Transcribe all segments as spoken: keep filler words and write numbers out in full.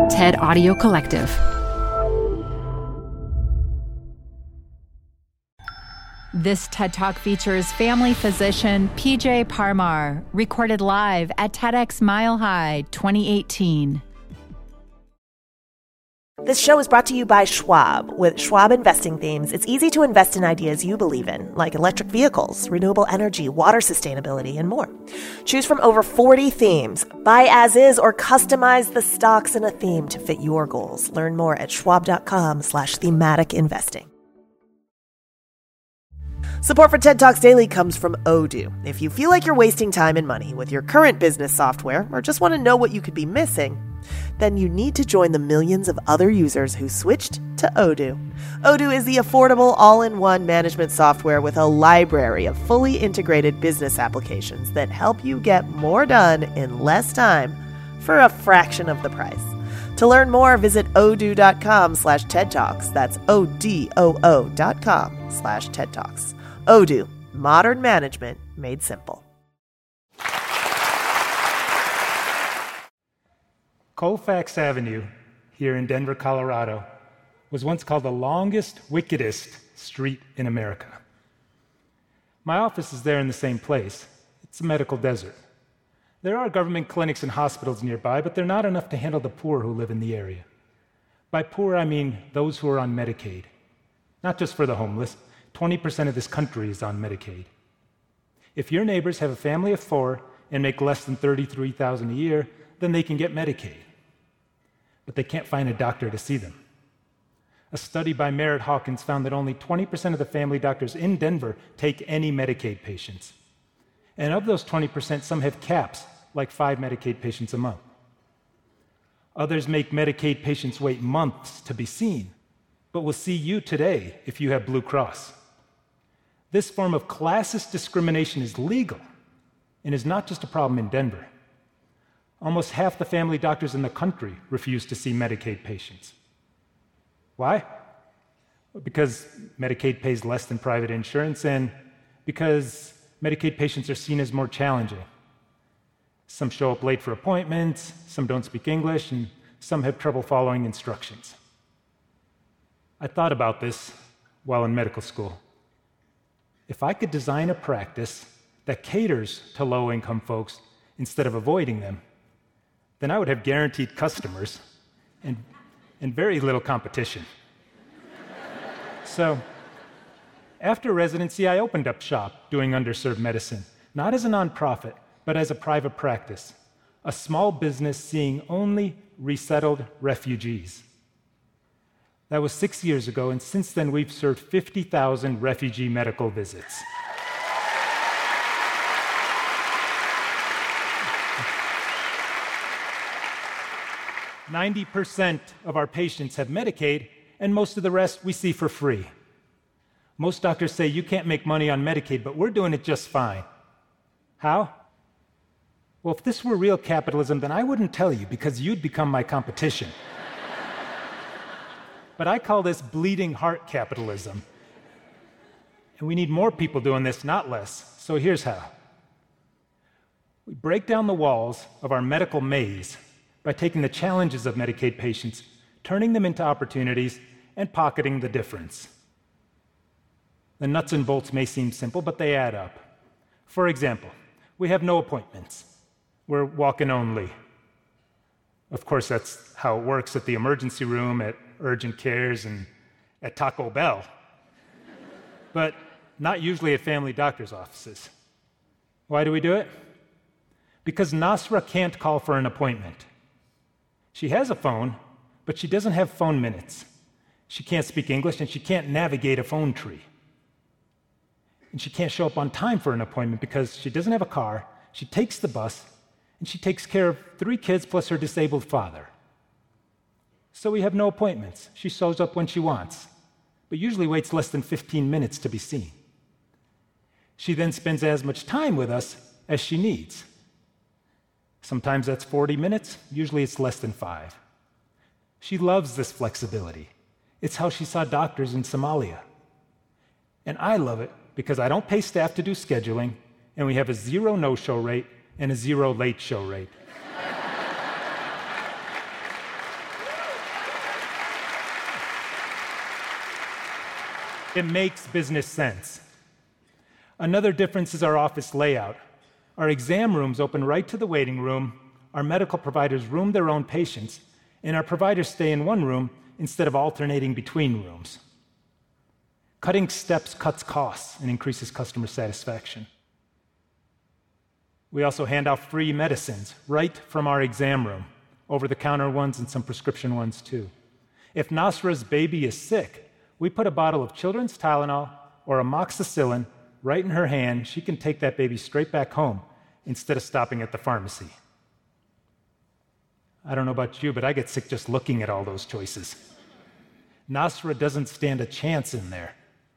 TED Audio Collective. This TED Talk features family physician P J Parmar, recorded live at TEDx Mile High twenty eighteen. This show is brought to you by Schwab. With Schwab Investing Themes, it's easy to invest in ideas you believe in, like electric vehicles, renewable energy, water sustainability, and more. Choose from over forty themes. Buy as is or customize the stocks in a theme to fit your goals. Learn more at schwab.com slash thematic investing. Support for TED Talks Daily comes from Odoo. If you feel like you're wasting time and money with your current business software or just want to know what you could be missing, then you need to join the millions of other users who switched to Odoo. Odoo is the affordable all-in-one management software with a library of fully integrated business applications that help you get more done in less time for a fraction of the price. To learn more, visit odoo.com slash TED Talks. That's O-D-O-O dot com slash TED Talks. Odoo, modern management made simple. Colfax Avenue, here in Denver, Colorado, was once called the longest, wickedest street in America. My office is there in the same place. It's a medical desert. There are government clinics and hospitals nearby, but they're not enough to handle the poor who live in the area. By poor, I mean those who are on Medicaid. Not just for the homeless. twenty percent of this country is on Medicaid. If your neighbors have a family of four and make less than thirty-three thousand dollars a year, then they can get Medicaid. But they can't find a doctor to see them. A study by Merritt Hawkins found that only twenty percent of the family doctors in Denver take any Medicaid patients. And of those twenty percent, some have caps, like five Medicaid patients a month. Others make Medicaid patients wait months to be seen, but will see you today if you have Blue Cross. This form of classist discrimination is legal and is not just a problem in Denver. Almost half the family doctors in the country refuse to see Medicaid patients. Why? Because Medicaid pays less than private insurance and because Medicaid patients are seen as more challenging. Some show up late for appointments, some don't speak English, and some have trouble following instructions. I thought about this while in medical school. If I could design a practice that caters to low-income folks instead of avoiding them, then I would have guaranteed customers and, and very little competition. So, after residency, I opened up shop doing underserved medicine, not as a nonprofit, but as a private practice, a small business seeing only resettled refugees. That was six years ago, and since then we've served fifty thousand refugee medical visits. ninety percent of our patients have Medicaid, and most of the rest we see for free. Most doctors say you can't make money on Medicaid, but we're doing it just fine. How? Well, if this were real capitalism, then I wouldn't tell you, because you'd become my competition. But I call this bleeding heart capitalism. And we need more people doing this, not less. So here's how. We break down the walls of our medical maze by taking the challenges of Medicaid patients, turning them into opportunities, and pocketing the difference. The nuts and bolts may seem simple, but they add up. For example, we have no appointments. We're walk-in only. Of course, that's how it works at the emergency room, at urgent cares, and at Taco Bell. But not usually at family doctor's offices. Why do we do it? Because Nasra can't call for an appointment. She has a phone, but she doesn't have phone minutes. She can't speak English, and she can't navigate a phone tree. And she can't show up on time for an appointment because she doesn't have a car, she takes the bus, and she takes care of three kids plus her disabled father. So we have no appointments. She shows up when she wants, but usually waits less than fifteen minutes to be seen. She then spends as much time with us as she needs. Sometimes that's forty minutes, usually it's less than five. She loves this flexibility. It's how she saw doctors in Somalia. And I love it because I don't pay staff to do scheduling, and we have a zero no-show rate and a zero late show rate. It makes business sense. Another difference is our office layout. Our exam rooms open right to the waiting room, our medical providers room their own patients, and our providers stay in one room instead of alternating between rooms. Cutting steps cuts costs and increases customer satisfaction. We also hand out free medicines right from our exam room, over-the-counter ones and some prescription ones too. If Nasra's baby is sick, we put a bottle of children's Tylenol or amoxicillin right in her hand. She can take that baby straight back home instead of stopping at the pharmacy. I don't know about you, but I get sick just looking at all those choices. Nasra doesn't stand a chance in there.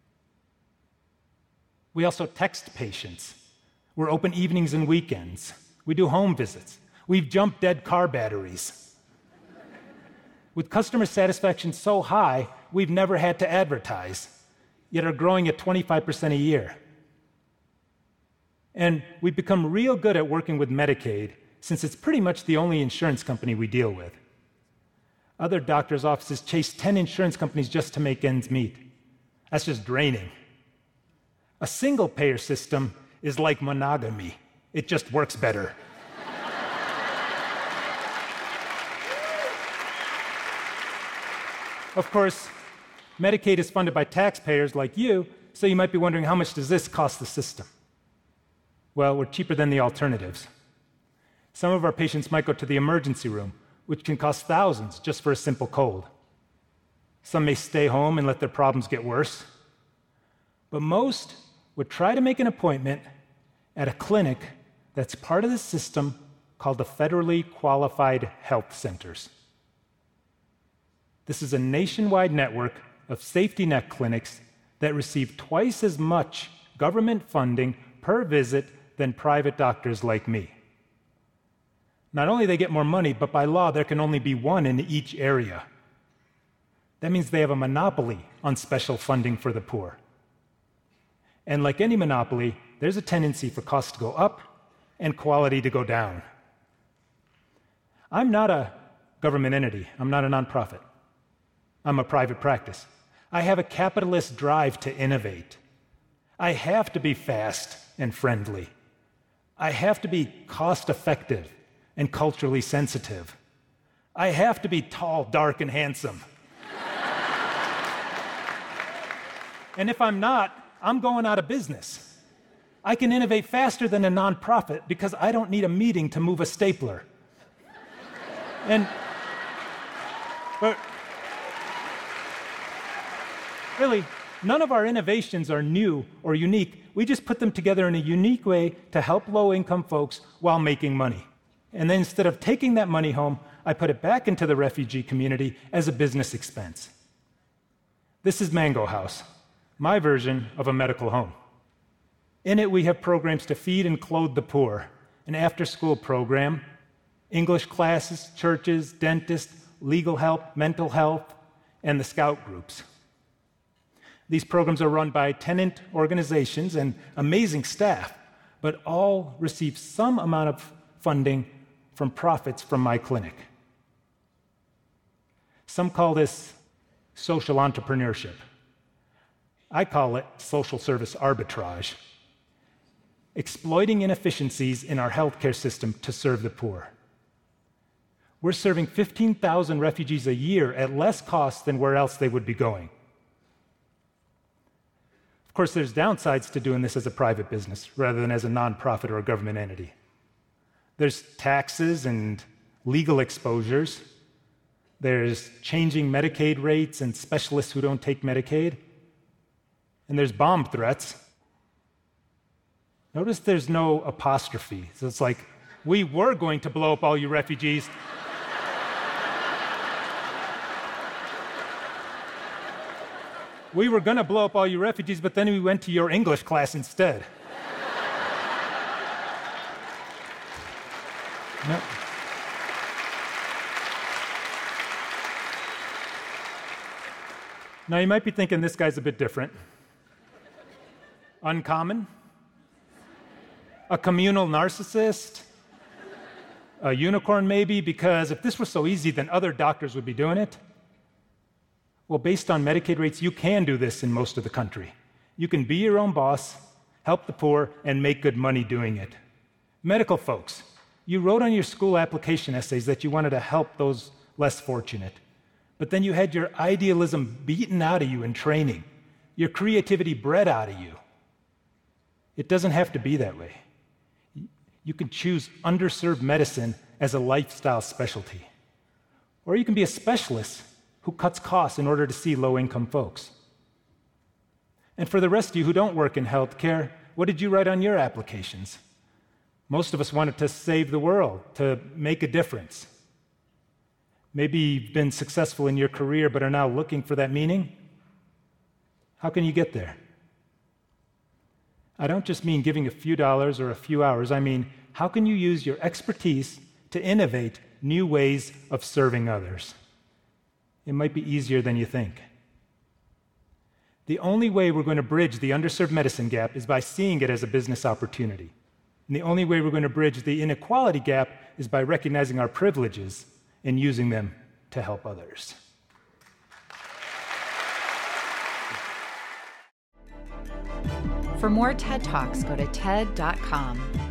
We also text patients. We're open evenings and weekends. We do home visits. We've jumped dead car batteries. With customer satisfaction so high, we've never had to advertise, yet are growing at twenty-five percent a year. And we've become real good at working with Medicaid, since it's pretty much the only insurance company we deal with. Other doctors' offices chase ten insurance companies just to make ends meet. That's just draining. A single-payer system is like monogamy. It just works better. Of course, Medicaid is funded by taxpayers like you, so you might be wondering, how much does this cost the system? Well, we're cheaper than the alternatives. Some of our patients might go to the emergency room, which can cost thousands just for a simple cold. Some may stay home and let their problems get worse. But most would try to make an appointment at a clinic that's part of the system called the Federally Qualified Health Centers. This is a nationwide network of safety net clinics that receive twice as much government funding per visit than private doctors like me. Not only do they get more money, but by law, there can only be one in each area. That means they have a monopoly on special funding for the poor. And like any monopoly, there's a tendency for costs to go up and quality to go down. I'm not a government entity. I'm not a nonprofit. I'm a private practice. I have a capitalist drive to innovate. I have to be fast and friendly. I have to be cost-effective and culturally sensitive. I have to be tall, dark, and handsome. And if I'm not, I'm going out of business. I can innovate faster than a nonprofit because I don't need a meeting to move a stapler. And, but really, none of our innovations are new or unique. We just put them together in a unique way to help low-income folks while making money. And then instead of taking that money home, I put it back into the refugee community as a business expense. This is Mango House, my version of a medical home. In it, we have programs to feed and clothe the poor, an after-school program, English classes, churches, dentists, legal help, mental health, and the scout groups. These programs are run by tenant organizations and amazing staff, but all receive some amount of funding from profits from my clinic. Some call this social entrepreneurship. I call it social service arbitrage, exploiting inefficiencies in our healthcare system to serve the poor. We're serving fifteen thousand refugees a year at less cost than where else they would be going. Of course, there's downsides to doing this as a private business rather than as a nonprofit or a government entity. There's taxes and legal exposures. There's changing Medicaid rates and specialists who don't take Medicaid. And there's bomb threats. Notice there's no apostrophe. So it's like, we were going to blow up all you refugees. We were going to blow up all you refugees, but then we went to your English class instead. No. Now, you might be thinking this guy's a bit different. Uncommon? A communal narcissist? A unicorn, maybe? Because if this were so easy, then other doctors would be doing it. Well, based on Medicaid rates, you can do this in most of the country. You can be your own boss, help the poor, and make good money doing it. Medical folks, you wrote on your school application essays that you wanted to help those less fortunate. But then you had your idealism beaten out of you in training, your creativity bred out of you. It doesn't have to be that way. You can choose underserved medicine as a lifestyle specialty. Or you can be a specialist who cuts costs in order to see low-income folks. And for the rest of you who don't work in healthcare, what did you write on your applications? Most of us wanted to save the world, to make a difference. Maybe you've been successful in your career but are now looking for that meaning. How can you get there? I don't just mean giving a few dollars or a few hours. I mean, how can you use your expertise to innovate new ways of serving others? It might be easier than you think. The only way we're going to bridge the underserved medicine gap is by seeing it as a business opportunity. And the only way we're going to bridge the inequality gap is by recognizing our privileges and using them to help others. For more TED Talks, go to T E D dot com.